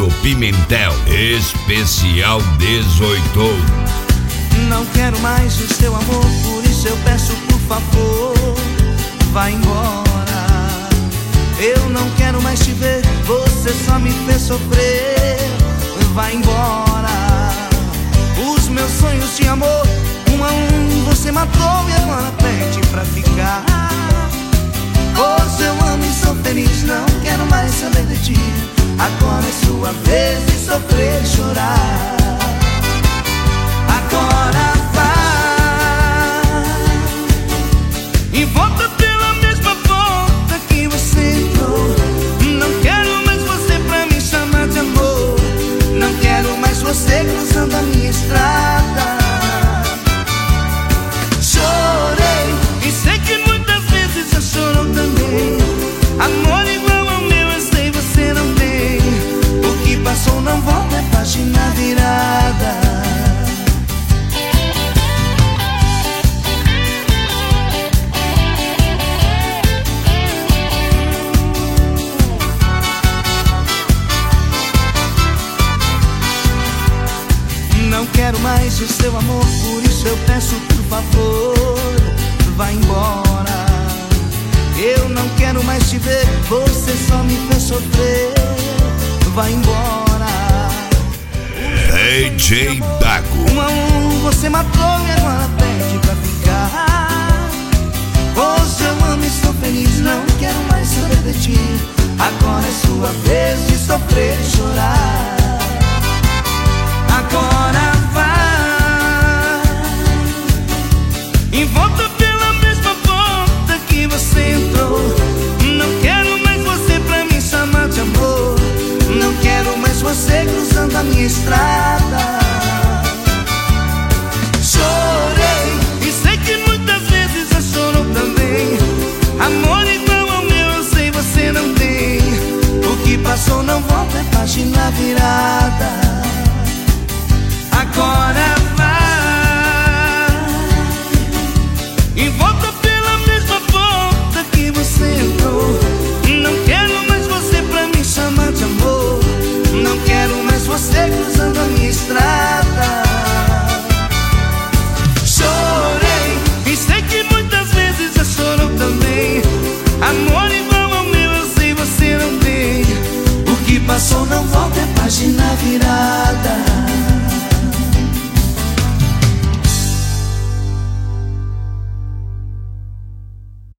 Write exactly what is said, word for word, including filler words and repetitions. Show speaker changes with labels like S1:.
S1: do Pimentel, especial dezoito.
S2: Não quero mais o seu amor, por isso eu peço, por favor, vá embora. Eu não quero mais te ver, você só me fez sofrer. Vá embora. Os meus sonhos de amor, um a um você matou e agora pede pra ficar. Hoje eu amo e sou feliz, não quero mais saber de ti. Agora é sua vez de sofrer e chorar. Agora vai e volta pela mesma porta que você entrou. Não quero mais você pra me chamar de amor. Não quero mais você cruzando a minha estrada. Chorei e sei que muitas vezes já chorou também. Amor igual ao meu eu sei você não tem. O que passou não volta, é página virada. Não quero mais o seu amor, por isso eu peço, por favor, vá embora. Eu não quero mais te ver, você só me fez sofrer. Vá embora.
S1: D J Dago.
S2: Um a um você matou e agora pede pra ficar. Hoje eu amo e sou feliz, não quero mais saber de ti. Agora é sua vez de sofrer e chorar. Agora vai e volta pela mesma porta que você entrou. Não quero mais você pra me chamar de amor. Não quero mais você cruzando a minha estrada.